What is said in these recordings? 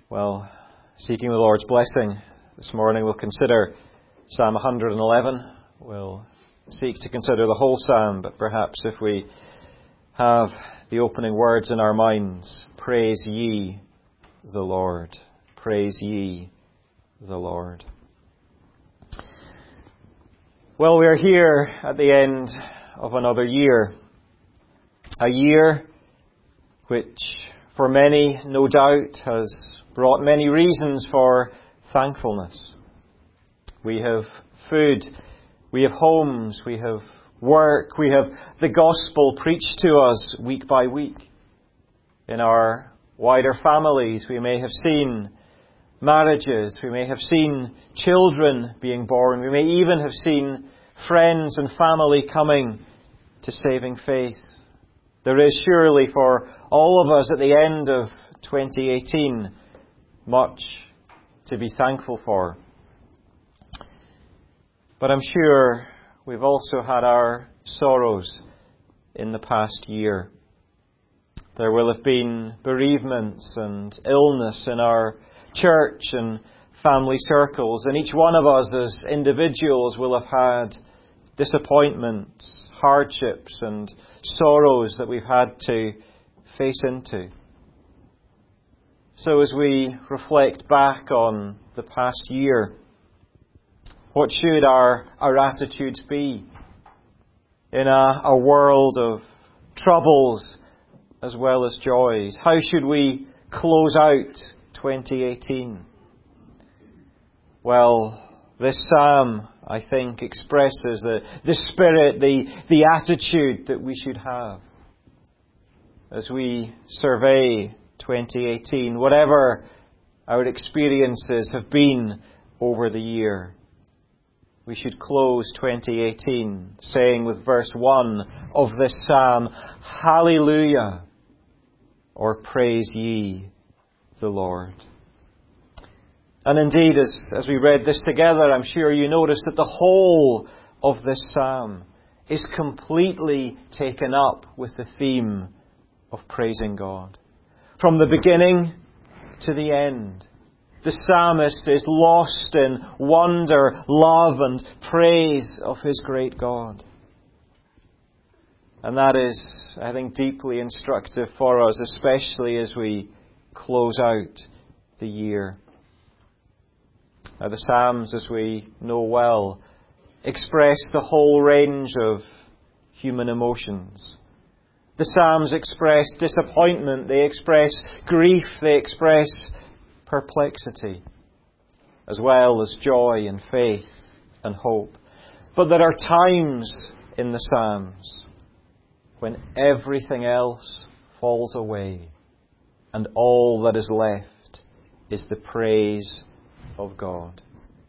Well, seeking the Lord's blessing, this morning we'll consider Psalm 111. We'll seek to consider the whole psalm, but perhaps if we have the opening words in our minds, praise ye the Lord. Praise ye the Lord. Well, we are here at the end of another year. A year which, for many, no doubt, has brought many reasons for thankfulness. We have food, we have homes, we have work, we have the gospel preached to us week by week. In our wider families, we may have seen marriages, we may have seen children being born, we may even have seen friends and family coming to saving faith. There is surely for all of us at the end of 2018 much to be thankful for. But I'm sure we've also had our sorrows in the past year. There will have been bereavements and illness in our church and family circles, and each one of us as individuals will have had disappointments, hardships and sorrows that we've had to face into. So as we reflect back on the past year, what should our attitudes be in a world of troubles as well as joys? How should we close out 2018? Well, this psalm, I think, expresses the spirit, the attitude that we should have as we survey 2018, whatever our experiences have been over the year. We should close 2018 saying with verse 1 of this psalm, Hallelujah, or praise ye the Lord. And indeed, as we read this together, I'm sure you noticed that the whole of this psalm is completely taken up with the theme of praising God. From the beginning to the end, the psalmist is lost in wonder, love and praise of his great God. And that is, I think, deeply instructive for us, especially as we close out the year. Now, the Psalms, as we know well, express the whole range of human emotions. The Psalms express disappointment, they express grief, they express perplexity, as well as joy and faith and hope. But there are times in the Psalms when everything else falls away and all that is left is the praise of God.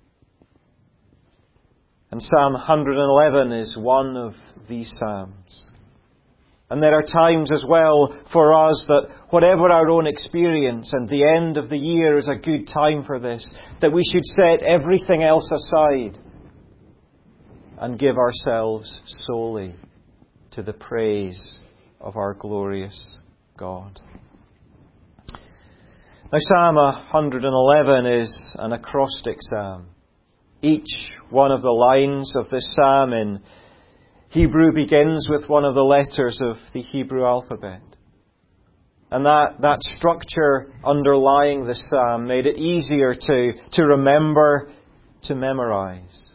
And Psalm 111 is one of these Psalms. And there are times as well for us that whatever our own experience, and the end of the year is a good time for this, that we should set everything else aside and give ourselves solely to the praise of our glorious God. Now, Psalm 111 is an acrostic psalm. Each one of the lines of this psalm in Hebrew begins with one of the letters of the Hebrew alphabet. And that structure underlying this psalm made it easier to remember, to memorize.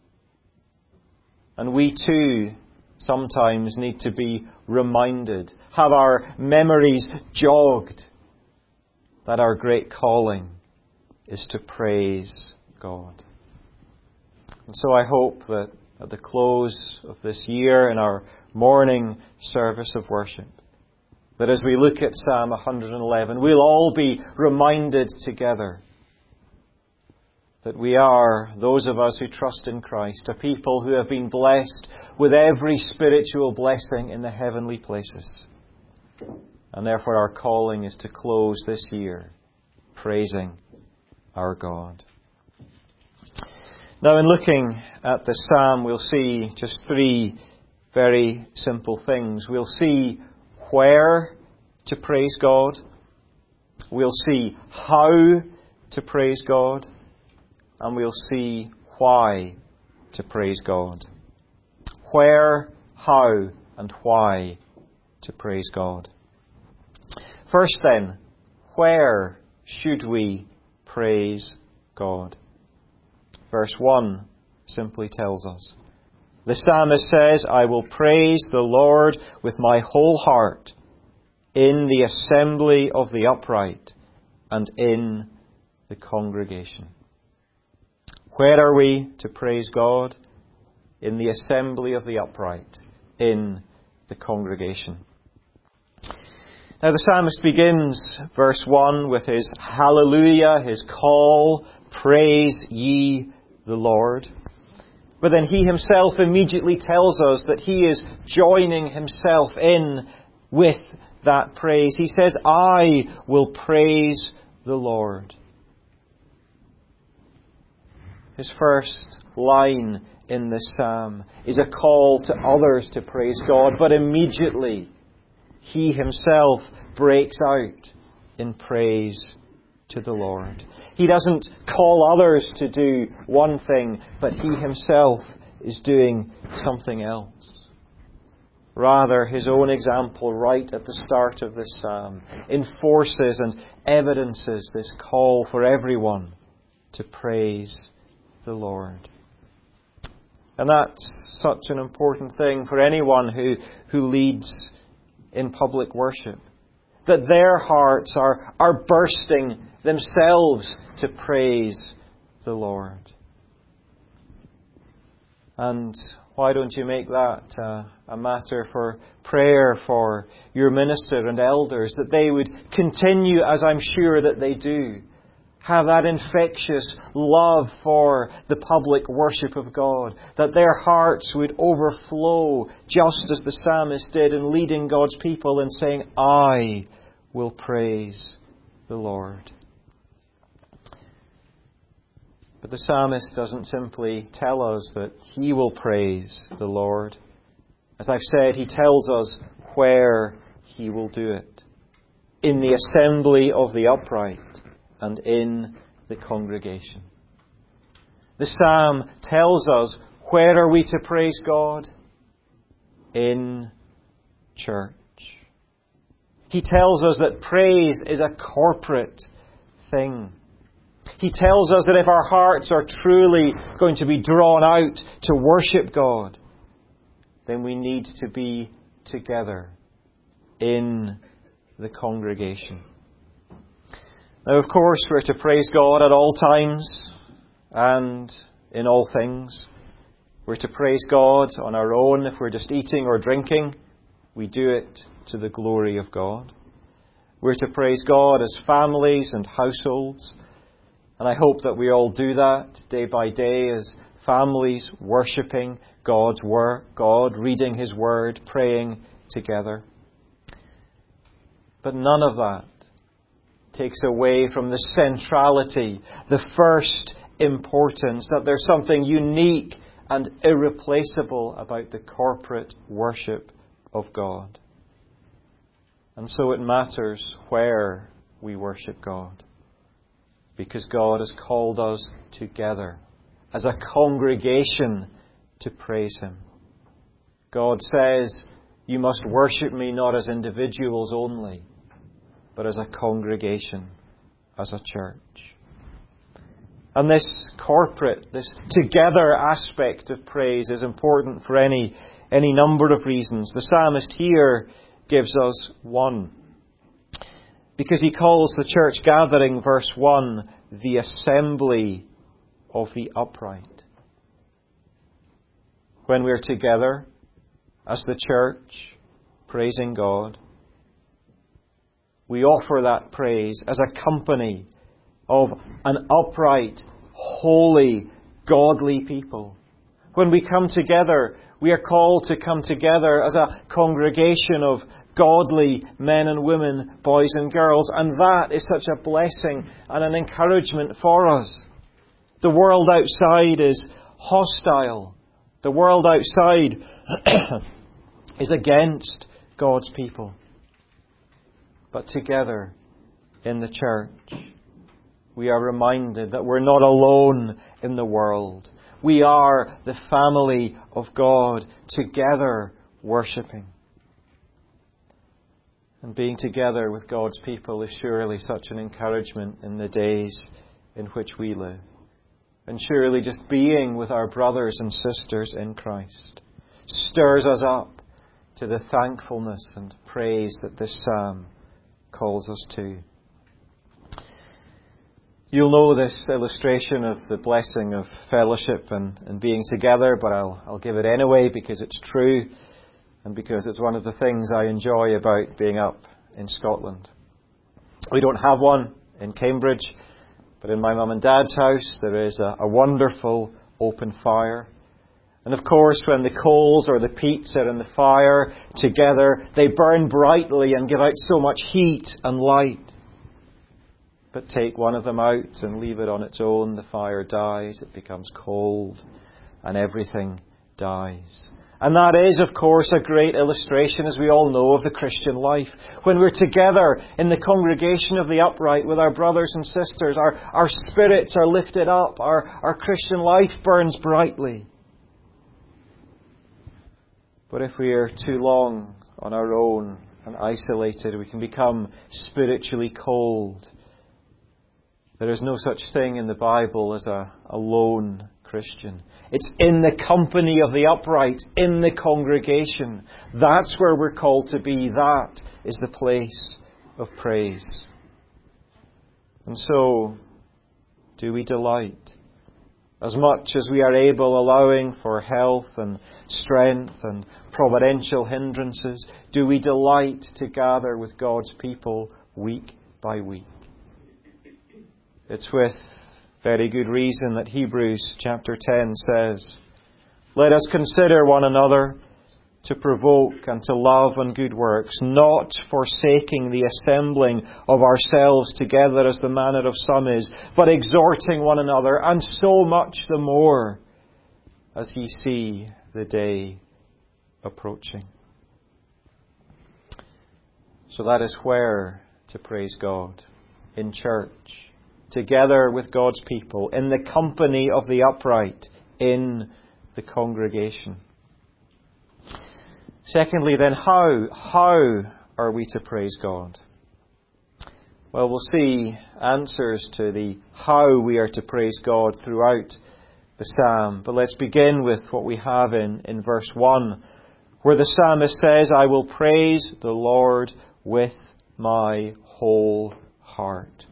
And we too sometimes need to be reminded, have our memories jogged, that our great calling is to praise God. And so I hope that at the close of this year in our morning service of worship, that as we look at Psalm 111, we'll all be reminded together that we are, those of us who trust in Christ, a people who have been blessed with every spiritual blessing in the heavenly places. And therefore our calling is to close this year praising our God. Now, in looking at the psalm, we'll see just three very simple things. We'll see where to praise God. We'll see how to praise God, and we'll see why to praise God. Where, how, and why to praise God. First then, where should we praise God? Verse 1 simply tells us. The psalmist says, I will praise the Lord with my whole heart in the assembly of the upright and in the congregation. Where are we to praise God? In the assembly of the upright, in the congregation. Now the psalmist begins verse 1 with his hallelujah, his call, praise ye the Lord. But then he himself immediately tells us that he is joining himself in with that praise. He says, I will praise the Lord. His first line in this psalm is a call to others to praise God, but immediately he himself breaks out in praise to the Lord. He doesn't call others to do one thing, but he himself is doing something else. Rather, his own example right at the start of this psalm enforces and evidences this call for everyone to praise the Lord. And that's such an important thing for anyone who leads in public worship. That their hearts are bursting themselves to praise the Lord. And why don't you make that a matter for prayer for your minister and elders, that they would continue, as I'm sure that they do, have that infectious love for the public worship of God, that their hearts would overflow just as the psalmist did in leading God's people in saying, I will praise the Lord. But the psalmist doesn't simply tell us that he will praise the Lord. As I've said, he tells us where he will do it. In the assembly of the upright and in the congregation. The psalm tells us where are we to praise God? In church. He tells us that praise is a corporate thing. He tells us that if our hearts are truly going to be drawn out to worship God, then we need to be together in the congregation. Now, of course, we're to praise God at all times and in all things. We're to praise God on our own if we're just eating or drinking. We do it to the glory of God. We're to praise God as families and households. And I hope that we all do that day by day as families worshipping God's word, God reading His Word, praying together. But none of that takes away from the centrality, the first importance, that there's something unique and irreplaceable about the corporate worship of God. And so it matters where we worship God, because God has called us together as a congregation to praise Him. God says, you must worship me not as individuals only, but as a congregation, as a church. And this corporate, this together aspect of praise is important for any number of reasons. The psalmist here gives us one. Because he calls the church gathering, verse 1, the assembly of the upright. When we're together as the church, praising God, we offer that praise as a company of an upright, holy, godly people. When we come together, we are called to come together as a congregation of godly men and women, boys and girls, and that is such a blessing and an encouragement for us. The world outside is hostile. The world outside is against God's people. But together in the church, we are reminded that we're not alone in the world. We are the family of God, together worshipping. And being together with God's people is surely such an encouragement in the days in which we live. And surely just being with our brothers and sisters in Christ stirs us up to the thankfulness and praise that this psalm calls us to. You'll know this illustration of the blessing of fellowship and being together, but I'll give it anyway because it's true and because it's one of the things I enjoy about being up in Scotland. We don't have one in Cambridge, but in my mum and dad's house there is a wonderful open fire. And of course, when the coals or the peats are in the fire together, they burn brightly and give out so much heat and light. But take one of them out and leave it on its own, the fire dies, it becomes cold, and everything dies. And that is, of course, a great illustration, as we all know, of the Christian life. When we're together in the congregation of the upright with our brothers and sisters, our spirits are lifted up, our Christian life burns brightly. But if we are too long on our own and isolated, we can become spiritually cold. There is no such thing in the Bible as a lone Christian. It's in the company of the upright, in the congregation. That's where we're called to be. That is the place of praise. And so, do we delight? As much as we are able, allowing for health and strength and providential hindrances, do we delight to gather with God's people week by week? It's with very good reason that Hebrews chapter 10 says, "Let us consider one another to provoke and to love and good works, not forsaking the assembling of ourselves together as the manner of some is, but exhorting one another, and so much the more as ye see the day approaching." So that is where to praise God, in church, together with God's people, in the company of the upright, in the congregation. Secondly, then, how are we to praise God? Well, we'll see answers to the how we are to praise God throughout the psalm. But let's begin with what we have in verse 1, where the psalmist says, "I will praise the Lord with my whole heart."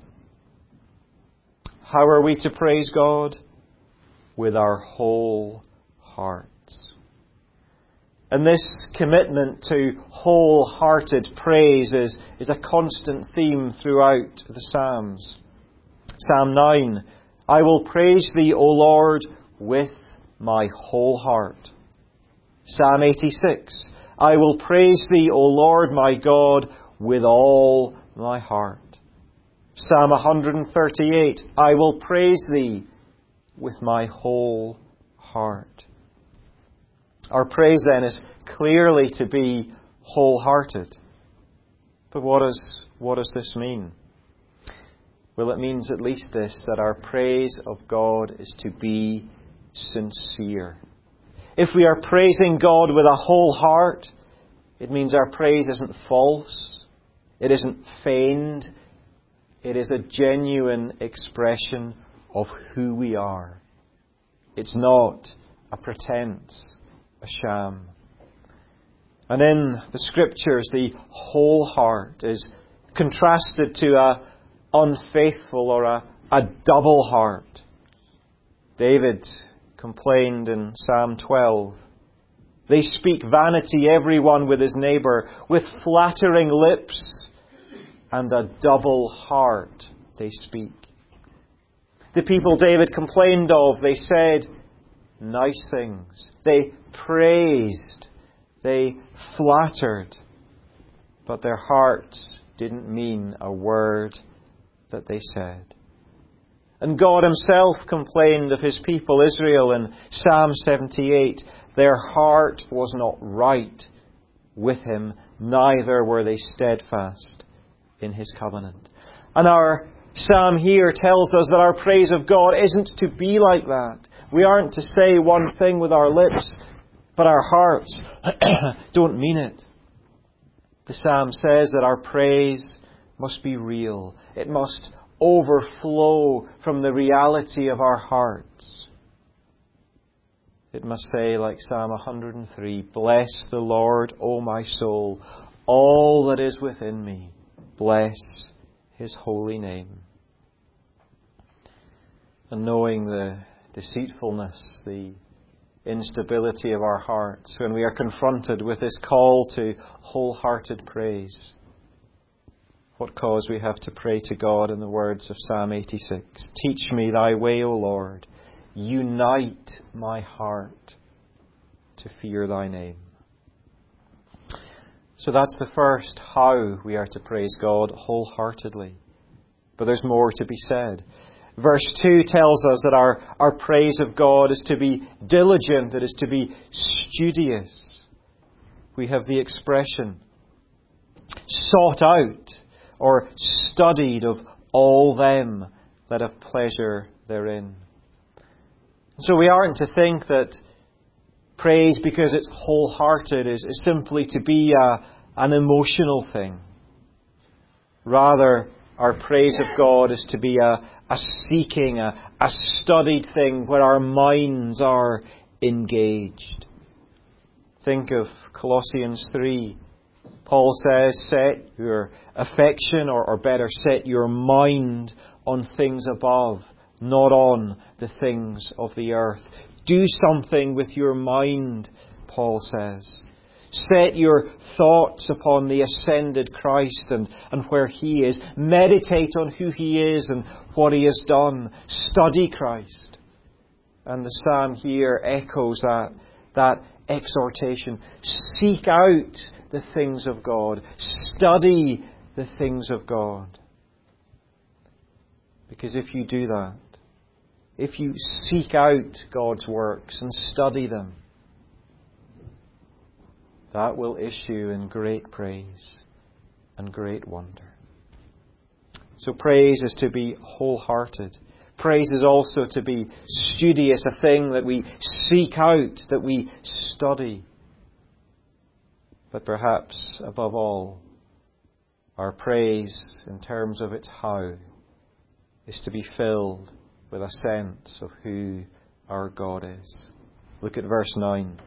How are we to praise God? With our whole hearts. And this commitment to wholehearted praise is a constant theme throughout the Psalms. Psalm 9, "I will praise Thee, O Lord, with my whole heart." Psalm 86, "I will praise Thee, O Lord my God, with all my heart." Psalm 138, "I will praise Thee with my whole heart." Our praise then is clearly to be wholehearted. But what does this mean? Well, it means at least this, that our praise of God is to be sincere. If we are praising God with a whole heart, it means our praise isn't false, it isn't feigned, it is a genuine expression of who we are. It's not a pretense, a sham. And in the Scriptures, the whole heart is contrasted to a unfaithful or a double heart. David complained in Psalm 12, "They speak vanity, everyone with his neighbour, with flattering lips, and a double heart they speak." The people David complained of, they said nice things. They praised. They flattered. But their hearts didn't mean a word that they said. And God Himself complained of His people Israel in Psalm 78. "Their heart was not right with Him, neither were they steadfast in His covenant." And our psalm here tells us that our praise of God isn't to be like that. We aren't to say one thing with our lips, but our hearts don't mean it. The psalm says that our praise must be real. It must overflow from the reality of our hearts. It must say, like Psalm 103, "Bless the Lord, O my soul, all that is within me. Bless His holy name." And knowing the deceitfulness, the instability of our hearts, when we are confronted with this call to wholehearted praise, what cause we have to pray to God in the words of Psalm 86. "Teach me thy way, O Lord. Unite my heart to fear thy name." So that's the first how we are to praise God wholeheartedly. But there's more to be said. Verse 2 tells us that our praise of God is to be diligent, it is to be studious. We have the expression, sought out or studied of all them that have pleasure therein. So we aren't to think that praise, because it's wholehearted, is simply to be an emotional thing. Rather, our praise of God is to be a seeking, a studied thing where our minds are engaged. Think of Colossians 3. Paul says, "Set your affection, or better, set your mind on things above, not on the things of the earth." Do something with your mind, Paul says. Set your thoughts upon the ascended Christ and where He is. Meditate on who He is and what He has done. Study Christ. And the psalm here echoes that exhortation. Seek out the things of God. Study the things of God. Because if you do that, if you seek out God's works and study them, that will issue in great praise and great wonder. So praise is to be wholehearted. Praise is also to be studious, a thing that we seek out, that we study. But perhaps above all, our praise in terms of its how is to be filled with a sense of who our God is. Look at verse 9.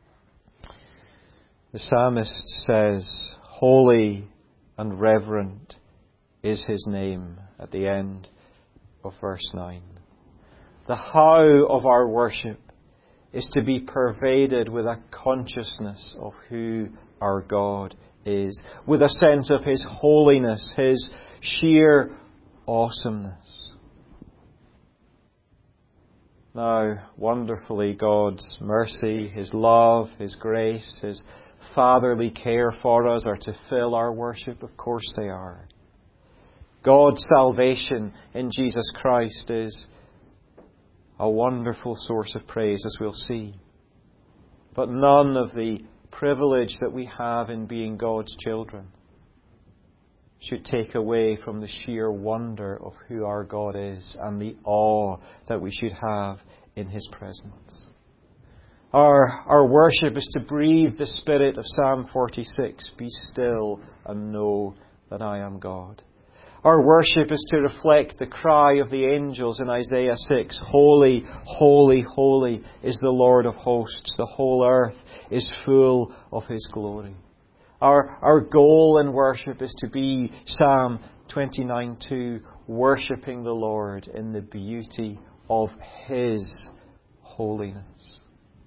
The psalmist says, "Holy and reverent is His name," at the end of verse 9. The how of our worship is to be pervaded with a consciousness of who our God is, with a sense of His holiness, His sheer awesomeness. Now, wonderfully, God's mercy, His love, His grace, His fatherly care for us are to fill our worship. Of course they are. God's salvation in Jesus Christ is a wonderful source of praise, as we'll see. But none of the privilege that we have in being God's children should take away from the sheer wonder of who our God is and the awe that we should have in His presence. Our worship is to breathe the spirit of Psalm 46, "Be still and know that I am God." Our worship is to reflect the cry of the angels in Isaiah 6, "Holy, holy, holy is the Lord of hosts. The whole earth is full of His glory." Our goal in worship is to be, Psalm 29:2, worshipping the Lord in the beauty of His holiness.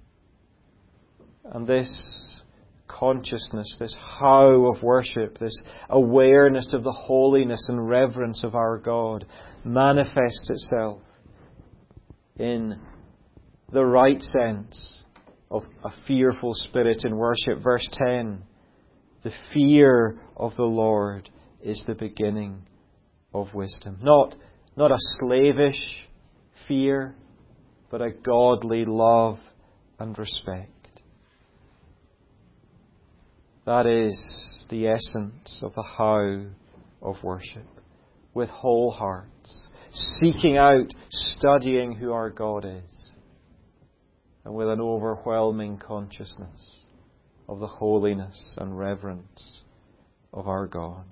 And this consciousness, this how of worship, this awareness of the holiness and reverence of our God manifests itself in the right sense of a fearful spirit in worship. Verse 10, "The fear of the Lord is the beginning of wisdom." Not a slavish fear, but a godly love and respect. That is the essence of the how of worship. with whole hearts, seeking out, studying who our God is, and with an overwhelming consciousness of the holiness and reverence of our God.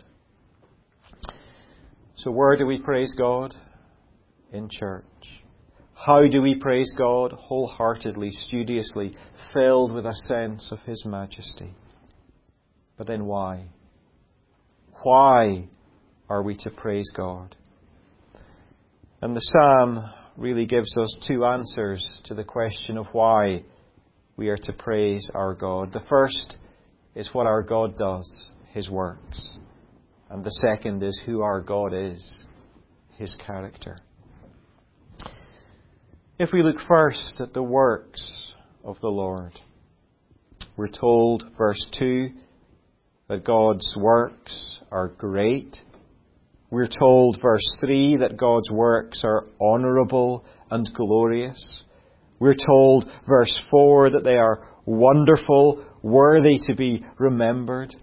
So where do we praise God? In church. How do we praise God? Wholeheartedly, studiously, filled with a sense of His majesty. But then why? Why are we to praise God? And the psalm really gives us two answers to the question of why we are to praise our God. The first is what our God does, His works. And the second is who our God is, His character. If we look first at the works of the Lord, we're told, verse 2, that God's works are great. We're told, verse 3, that God's works are honourable and glorious. We're told, verse 4, that they are wonderful, worthy to be remembered.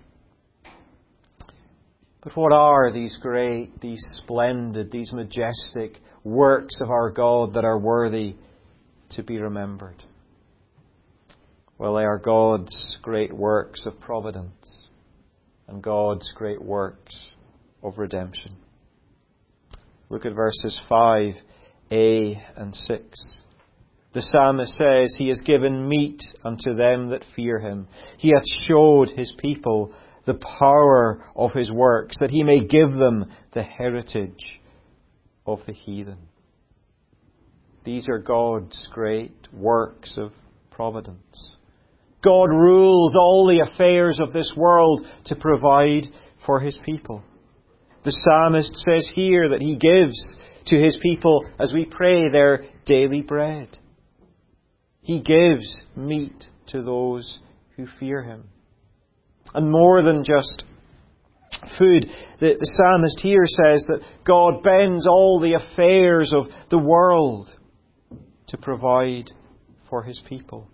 But what are these great, these splendid, these majestic works of our God that are worthy to be remembered? Well, they are God's great works of providence and God's great works of redemption. Look at verses 5a and 6. The psalmist says, He has given meat unto them that fear Him. He hath showed His people the power of His works, that He may give them the heritage of the heathen. These are God's great works of providence. God rules all the affairs of this world to provide for His people. The psalmist says here that He gives to His people, as we pray, their daily bread. He gives meat to those who fear Him. And more than just food, the psalmist here says that God bends all the affairs of the world to provide for His people.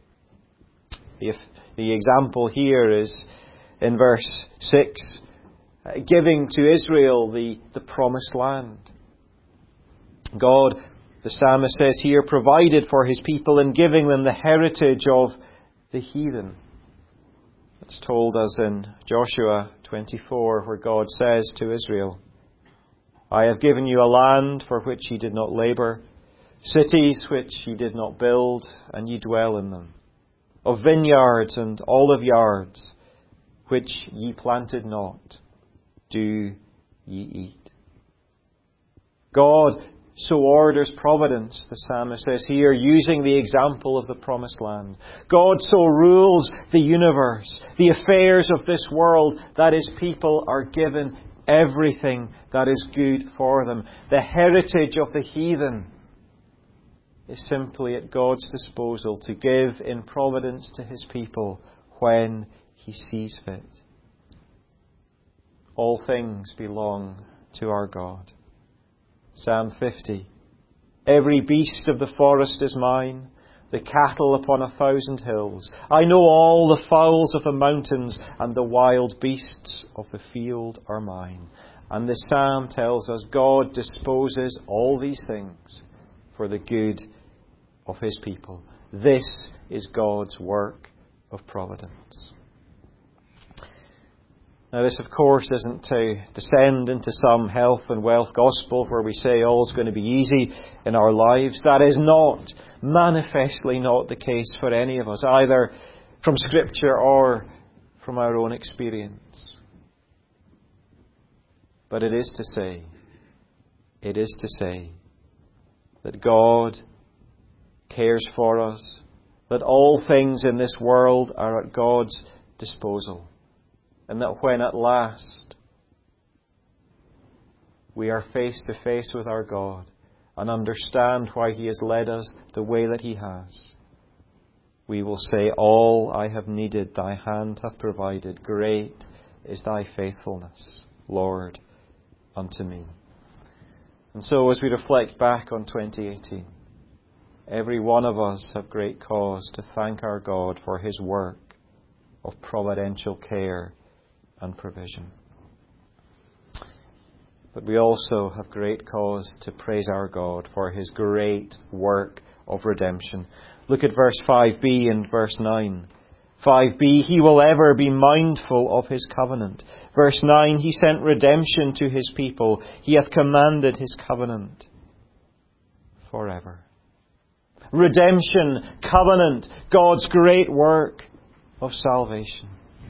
The example here is in verse 6, giving to Israel the promised land. God, the psalmist says here, provided for His people in giving them the heritage of the heathen. It's told us in Joshua 24, where God says to Israel, I have given you a land for which ye did not labour, cities which ye did not build, and ye dwell in them, of vineyards and olive yards, which ye planted not, do ye eat. God so orders providence, the psalmist says here, using the example of the promised land. God so rules the universe, the affairs of this world, that His people are given everything that is good for them. The heritage of the heathen is simply at God's disposal to give in providence to His people when He sees fit. All things belong to our God. Psalm 50. Every beast of the forest is mine, the cattle upon 1,000 hills. I know all the fowls of the mountains, and the wild beasts of the field are mine. And the psalm tells us God disposes all these things for the good of His people. This is God's work of providence. Now this, of course, isn't to descend into some health and wealth gospel where we say all's going to be easy in our lives. That is not, manifestly not the case for any of us, either from Scripture or from our own experience. But it is to say that God cares for us, that all things in this world are at God's disposal. And that when at last we are face to face with our God and understand why He has led us the way that He has, we will say, all I have needed Thy hand hath provided. Great is Thy faithfulness, Lord, unto me. And so as we reflect back on 2018, every one of us have great cause to thank our God for His work of providential care and provision. But we also have great cause to praise our God for His great work of redemption. Look at verse 5b and verse 9. 5b, He will ever be mindful of His covenant. Verse 9, He sent redemption to His people. He hath commanded His covenant forever. Redemption, covenant, God's great work of salvation.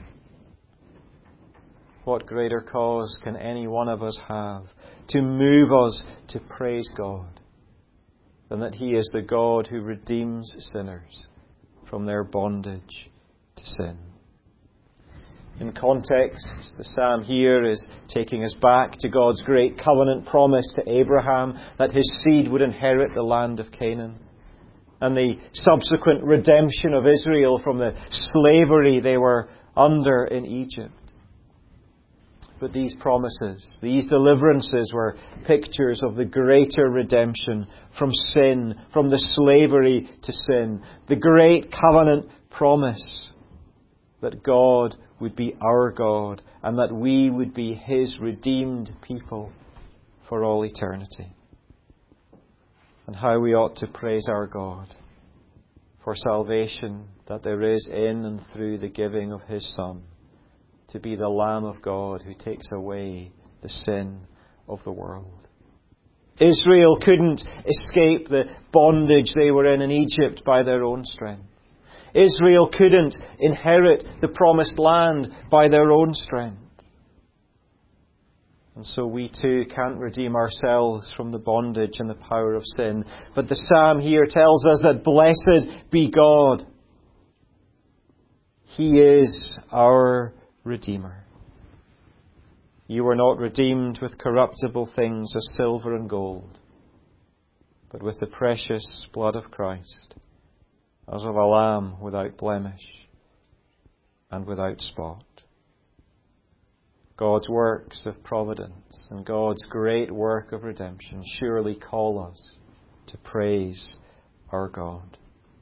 What greater cause can any one of us have to move us to praise God than that He is the God who redeems sinners from their bondage to sin? In context, the psalm here is taking us back to God's great covenant promise to Abraham that his seed would inherit the land of Canaan, and the subsequent redemption of Israel from the slavery they were under in Egypt. But these promises, these deliverances were pictures of the greater redemption from sin, from the slavery to sin. The great covenant promise that God would be our God and that we would be His redeemed people for all eternity. And how we ought to praise our God for salvation that there is in and through the giving of His Son, to be the Lamb of God who takes away the sin of the world. Israel couldn't escape the bondage they were in Egypt by their own strength. Israel couldn't inherit the promised land by their own strength. And so we too can't redeem ourselves from the bondage and the power of sin. But the psalm here tells us that blessed be God. He is our Redeemer. You were not redeemed with corruptible things as silver and gold, but with the precious blood of Christ, as of a lamb without blemish and without spot. God's works of providence and God's great work of redemption surely call us to praise our God.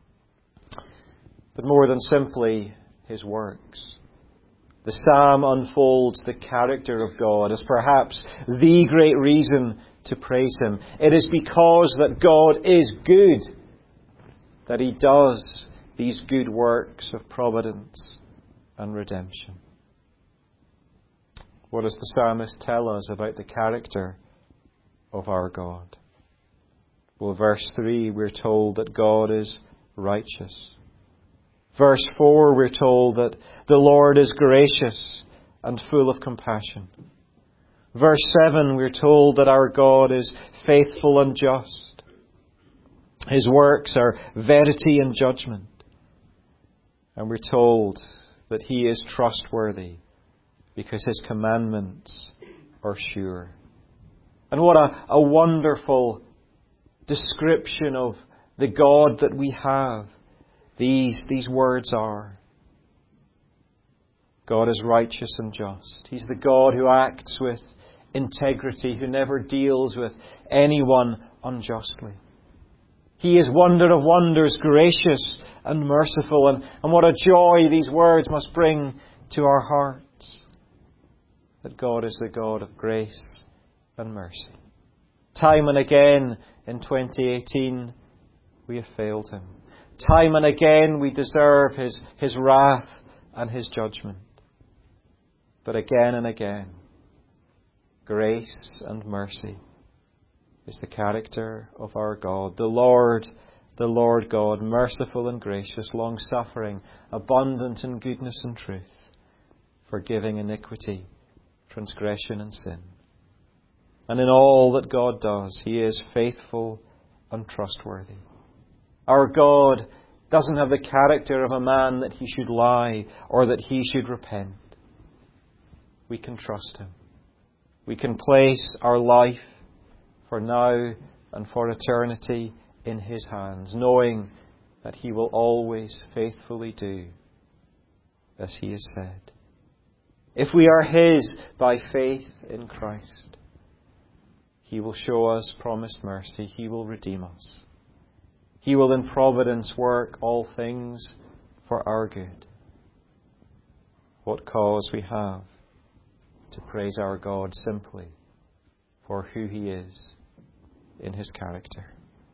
But more than simply His works, the psalm unfolds the character of God as perhaps the great reason to praise Him. It is because that God is good that He does these good works of providence and redemption. What does the psalmist tell us about the character of our God? Well, verse 3, we're told that God is righteous. Verse 4, we're told that the Lord is gracious and full of compassion. Verse 7, we're told that our God is faithful and just. His works are verity and judgment. And we're told that He is trustworthy because His commandments are sure. And what a wonderful description of the God that we have these words are. God is righteous and just. He's the God who acts with integrity, who never deals with anyone unjustly. He is wonder of wonders, gracious and merciful. And what a joy these words must bring to our hearts. That God is the God of grace and mercy. Time and again in 2018 we have failed Him. Time and again we deserve His wrath and His judgment. But again and again, grace and mercy is the character of our God. The Lord God, merciful and gracious, long-suffering, abundant in goodness and truth, forgiving iniquity, transgression and sin. And in all that God does, He is faithful and trustworthy. Our God doesn't have the character of a man that He should lie or that He should repent. We can trust Him. We can place our life for now and for eternity in His hands, knowing that He will always faithfully do as He has said. If we are His by faith in Christ, He will show us promised mercy. He will redeem us. He will in providence work all things for our good. What cause we have to praise our God simply for who He is in His character.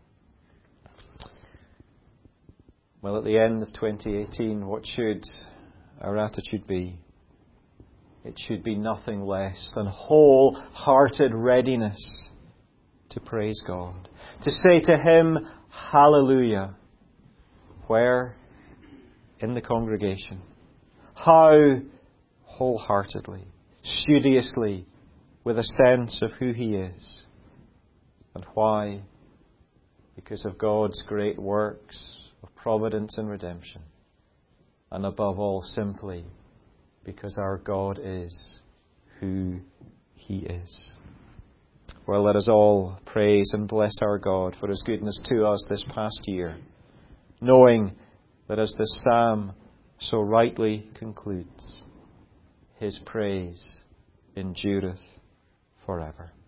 Well, at the end of 2018, what should our attitude be? It should be nothing less than wholehearted readiness to praise God, to say to Him, Hallelujah. Where? In the congregation. How? Wholeheartedly, studiously, with a sense of who He is. And why? Because of God's great works of providence and redemption. And above all, simply because our God is who He is. Well, let us all praise and bless our God for His goodness to us this past year, knowing that as this psalm so rightly concludes, His praise endureth forever.